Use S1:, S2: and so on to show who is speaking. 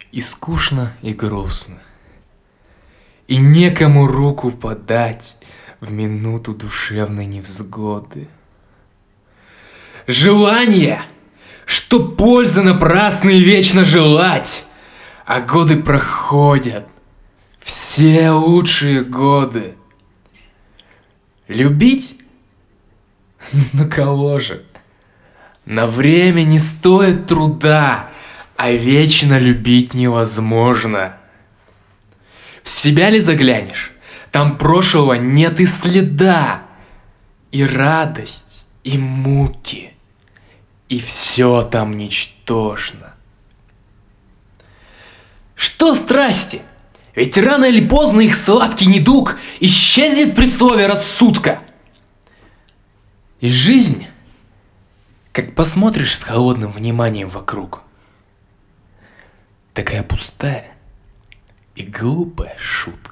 S1: И скучно, и грустно, и некому руку подать в минуту душевной невзгоды. Желание, что пользы напрасные вечно желать, а годы проходят, все лучшие годы. Любить? Ну кого же? На время не стоит труда, а вечно любить невозможно. В себя ли заглянешь? Там прошлого нет и следа. И радость, и муки, и все там ничтожно. Что страсти? Ведь рано или поздно их сладкий недуг исчезнет при слове рассудка. И жизнь, как посмотришь с холодным вниманием вокруг, такая пустая и глупая шутка.